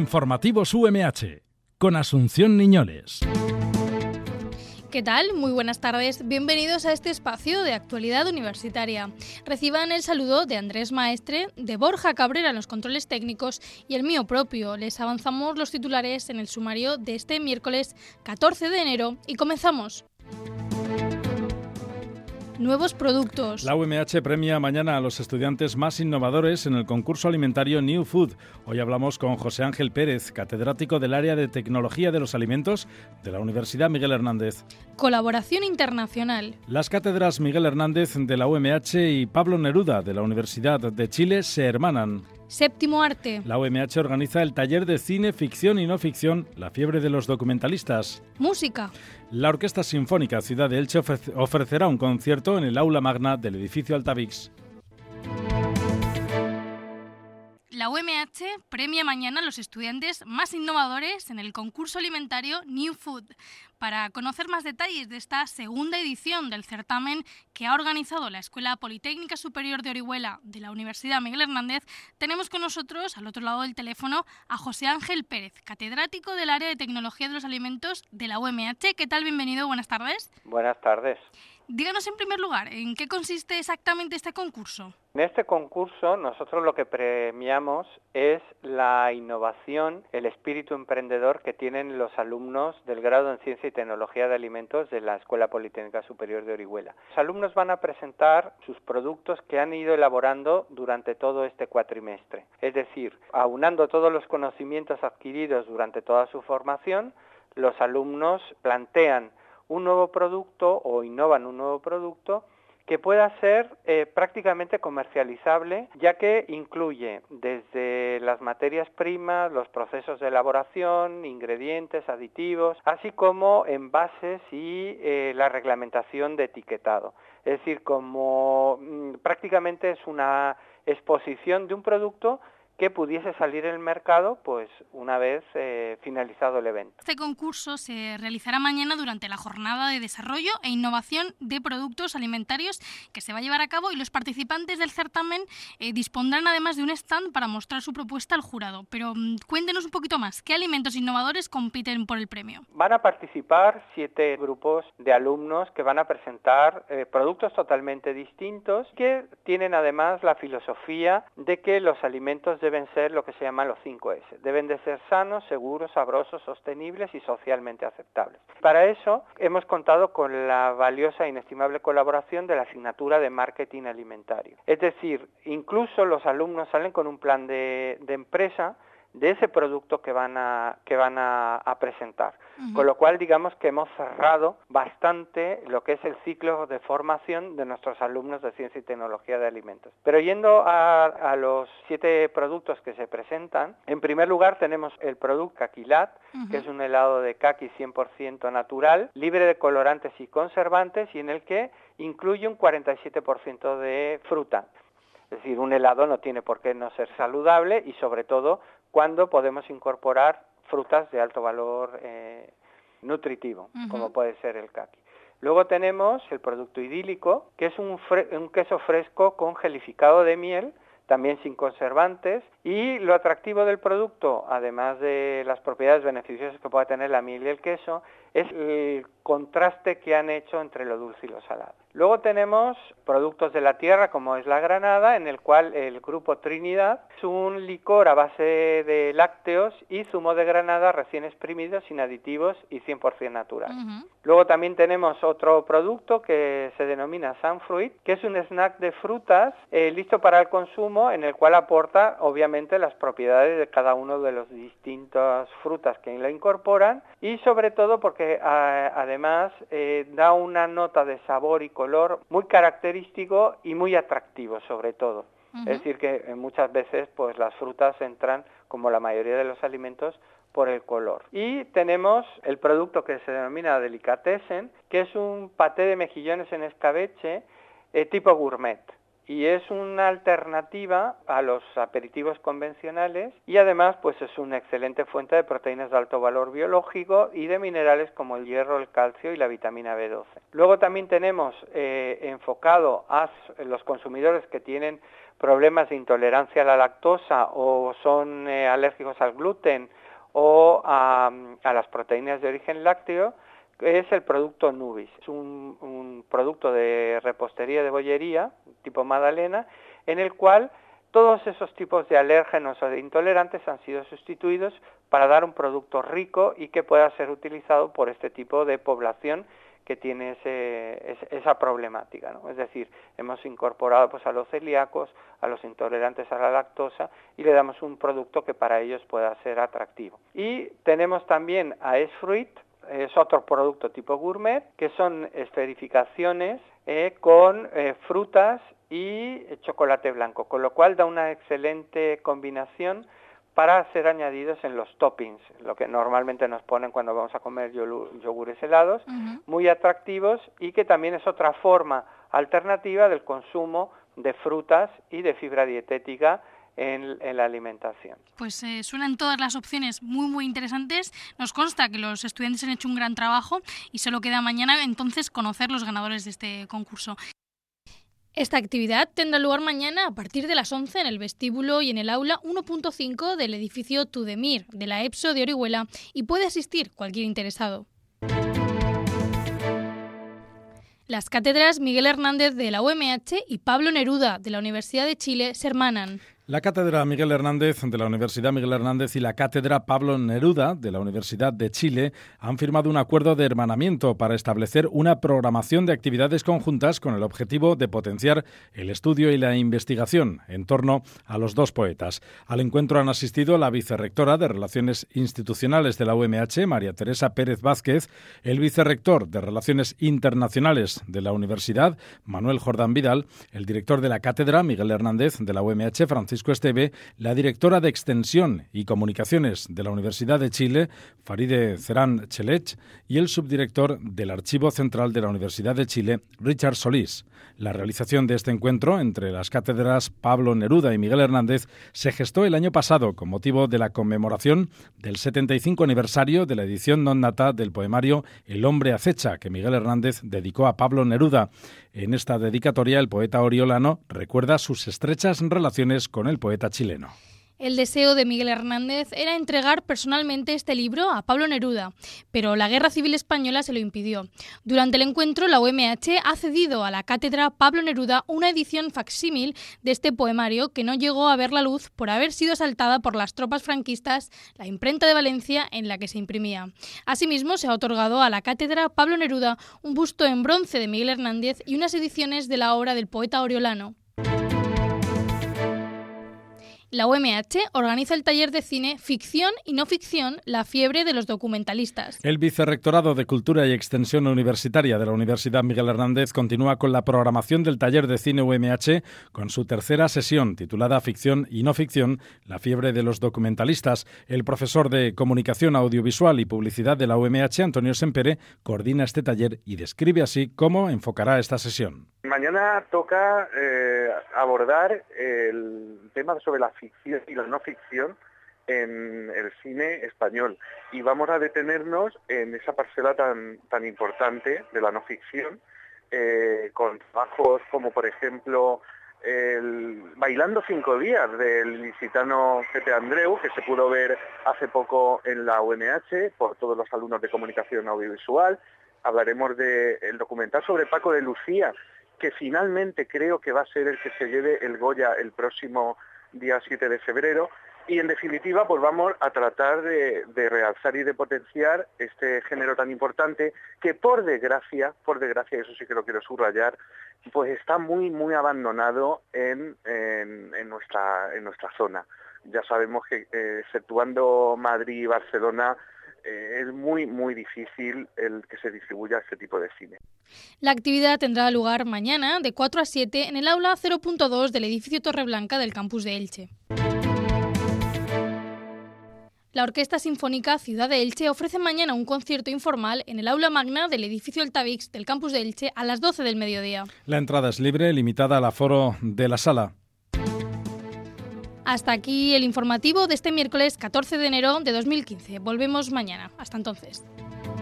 Informativos UMH, con Asunción Niñoles. ¿Qué tal? Muy buenas tardes. Bienvenidos a este espacio de actualidad universitaria. Reciban el saludo de Andrés Maestre, de Borja Cabrera en los controles técnicos y el mío propio. Les avanzamos los titulares en el sumario de este miércoles 14 de enero y comenzamos. Nuevos productos. La UMH premia mañana a los estudiantes más innovadores en el concurso alimentario New Food. Hoy hablamos con José Ángel Pérez, catedrático del área de Tecnología de los Alimentos de la Universidad Miguel Hernández. Colaboración internacional. Las cátedras Miguel Hernández de la UMH y Pablo Neruda de la Universidad de Chile se hermanan. Séptimo arte. La UMH organiza el taller de cine, ficción y no ficción, La fiebre de los documentalistas. Música. La Orquesta Sinfónica Ciudad de Elche ofrecerá un concierto en el aula magna del edificio Altavix. La UMH premia mañana a los estudiantes más innovadores en el concurso alimentario New Food. Para conocer más detalles de esta segunda edición del certamen que ha organizado la Escuela Politécnica Superior de Orihuela de la Universidad Miguel Hernández, tenemos con nosotros, al otro lado del teléfono, a José Ángel Pérez, catedrático del área de Tecnología de los Alimentos de la UMH. ¿Qué tal? Bienvenido, buenas tardes. Buenas tardes. Díganos en primer lugar, ¿en qué consiste exactamente este concurso? En este concurso nosotros lo que premiamos es la innovación, el espíritu emprendedor que tienen los alumnos del grado en Ciencia y Tecnología de Alimentos de la Escuela Politécnica Superior de Orihuela. Los alumnos van a presentar sus productos que han ido elaborando durante todo este cuatrimestre. Es decir, aunando todos los conocimientos adquiridos durante toda su formación, los alumnos plantean un nuevo producto o innovan un nuevo producto que pueda ser prácticamente comercializable, ya que incluye desde las materias primas, los procesos de elaboración, ingredientes, aditivos, así como envases y la reglamentación de etiquetado. Es decir, como prácticamente es una exposición de un producto que pudiese salir en el mercado pues una vez finalizado el evento. Este concurso se realizará mañana durante la jornada de desarrollo e innovación de productos alimentarios que se va a llevar a cabo y los participantes del certamen dispondrán además de un stand para mostrar su propuesta al jurado. Pero cuéntenos un poquito más, ¿qué alimentos innovadores compiten por el premio? Van a participar 7 grupos de alumnos que van a presentar productos totalmente distintos que tienen además la filosofía de que los alimentos deben ser lo que se llaman los 5S. Deben de ser sanos, seguros, sabrosos, sostenibles y socialmente aceptables. Para eso hemos contado con la valiosa e inestimable colaboración de la asignatura de Marketing Alimentario. Es decir, incluso los alumnos salen con un plan de empresa de ese producto que van a presentar. Uh-huh. Con lo cual, digamos que hemos cerrado bastante lo que es el ciclo de formación de nuestros alumnos de Ciencia y Tecnología de Alimentos. Pero yendo a los 7 productos que se presentan, en primer lugar tenemos el producto Caquilat, uh-huh, que es un helado de caqui 100% natural, libre de colorantes y conservantes y en el que incluye un 47% de fruta. Es decir, un helado no tiene por qué no ser saludable y sobre todo cuando podemos incorporar frutas de alto valor nutritivo, uh-huh, como puede ser el caqui. Luego tenemos el producto idílico, que es un queso fresco con gelificado de miel, también sin conservantes, y lo atractivo del producto, además de las propiedades beneficiosas que pueda tener la miel y el queso, es el contraste que han hecho entre lo dulce y lo salado. Luego tenemos productos de la tierra, como es la granada, en el cual el grupo Trinidad es un licor a base de lácteos y zumo de granada recién exprimido, sin aditivos y 100% natural. Uh-huh. Luego también tenemos otro producto que se denomina Sunfruit, que es un snack de frutas listo para el consumo, en el cual aporta obviamente las propiedades de cada uno de las distintas frutas que la incorporan y sobre todo porque además da una nota de sabor y color muy característico y muy atractivo sobre todo. Uh-huh. Es decir que muchas veces pues las frutas entran, como la mayoría de los alimentos, por el color. Y tenemos el producto que se denomina Delicatessen, que es un paté de mejillones en escabeche tipo gourmet. Y es una alternativa a los aperitivos convencionales y además pues es una excelente fuente de proteínas de alto valor biológico y de minerales como el hierro, el calcio y la vitamina B12. Luego también tenemos enfocado a los consumidores que tienen problemas de intolerancia a la lactosa o son alérgicos al gluten o a las proteínas de origen lácteo, es el producto Nubis. Es un producto de repostería de bollería, tipo magdalena, en el cual todos esos tipos de alérgenos o de intolerantes han sido sustituidos para dar un producto rico y que pueda ser utilizado por este tipo de población que tiene esa problemática, ¿no? Es decir, hemos incorporado pues a los celíacos, a los intolerantes a la lactosa y le damos un producto que para ellos pueda ser atractivo. Y tenemos también a S-Fruit, es otro producto tipo gourmet, que son esferificaciones con frutas y chocolate blanco, con lo cual da una excelente combinación para ser añadidos en los toppings, lo que normalmente nos ponen cuando vamos a comer yogures helados, muy atractivos y que también es otra forma alternativa del consumo de frutas y de fibra dietética en la alimentación. Pues suenan todas las opciones muy interesantes. Nos consta que los estudiantes han hecho un gran trabajo y solo queda mañana entonces conocer los ganadores de este concurso. Esta actividad tendrá lugar mañana a partir de las 11 en el vestíbulo y en el aula 1.5 del edificio Tudemir de la EPSO de Orihuela y puede asistir cualquier interesado. Las cátedras Miguel Hernández de la UMH y Pablo Neruda de la Universidad de Chile se hermanan. La cátedra Miguel Hernández de la Universidad Miguel Hernández y la cátedra Pablo Neruda de la Universidad de Chile han firmado un acuerdo de hermanamiento para establecer una programación de actividades conjuntas con el objetivo de potenciar el estudio y la investigación en torno a los dos poetas. Al encuentro han asistido la vicerrectora de Relaciones Institucionales de la UMH, María Teresa Pérez Vázquez, el vicerrector de Relaciones Internacionales de la Universidad, Manuel Jordán Vidal, el director de la cátedra Miguel Hernández de la UMH, Francisco Esteve, la directora de Extensión y Comunicaciones de la Universidad de Chile, Faride Cerán Chelech, y el subdirector del Archivo Central de la Universidad de Chile, Richard Solís. La realización de este encuentro entre las cátedras Pablo Neruda y Miguel Hernández se gestó el año pasado con motivo de la conmemoración del 75 aniversario de la edición non nata del poemario El hombre acecha, que Miguel Hernández dedicó a Pablo Neruda. En esta dedicatoria, el poeta oriolano recuerda sus estrechas relaciones con el poeta chileno. El deseo de Miguel Hernández era entregar personalmente este libro a Pablo Neruda, pero la Guerra Civil Española se lo impidió. Durante el encuentro, la UMH ha cedido a la cátedra Pablo Neruda una edición facsímil de este poemario que no llegó a ver la luz por haber sido asaltada por las tropas franquistas la imprenta de Valencia en la que se imprimía. Asimismo, se ha otorgado a la cátedra Pablo Neruda un busto en bronce de Miguel Hernández y unas ediciones de la obra del poeta oriolano. La UMH organiza el taller de cine Ficción y no ficción, la fiebre de los documentalistas. El Vicerrectorado de Cultura y Extensión Universitaria de la Universidad Miguel Hernández continúa con la programación del taller de cine UMH con su tercera sesión titulada Ficción y no ficción, la fiebre de los documentalistas. El profesor de Comunicación Audiovisual y Publicidad de la UMH, Antonio Sempere, coordina este taller y describe así cómo enfocará esta sesión. Mañana toca abordar el tema sobre la ficción y la no ficción en el cine español y vamos a detenernos en esa parcela tan importante de la no ficción con trabajos como por ejemplo el Bailando 5 días del ilicitano Pepe Andreu, que se pudo ver hace poco en la UMH por todos los alumnos de comunicación audiovisual. Hablaremos del documental sobre Paco de Lucía, que finalmente creo que va a ser el que se lleve el Goya el próximo día 7 de febrero. Y en definitiva, pues vamos a tratar de realzar y de potenciar este género tan importante que por desgracia, eso sí que lo quiero subrayar, pues está muy abandonado en nuestra zona. Ya sabemos que exceptuando Madrid y Barcelona, es muy difícil el que se distribuya este tipo de cine. La actividad tendrá lugar mañana de 4 a 7 en el aula 0.2 del edificio Torreblanca del campus de Elche. La Orquesta Sinfónica Ciudad de Elche ofrece mañana un concierto informal en el aula magna del edificio Altavix del campus de Elche a las 12 del mediodía. La entrada es libre, limitada al aforo de la sala. Hasta aquí el informativo de este miércoles 14 de enero de 2015. Volvemos mañana. Hasta entonces.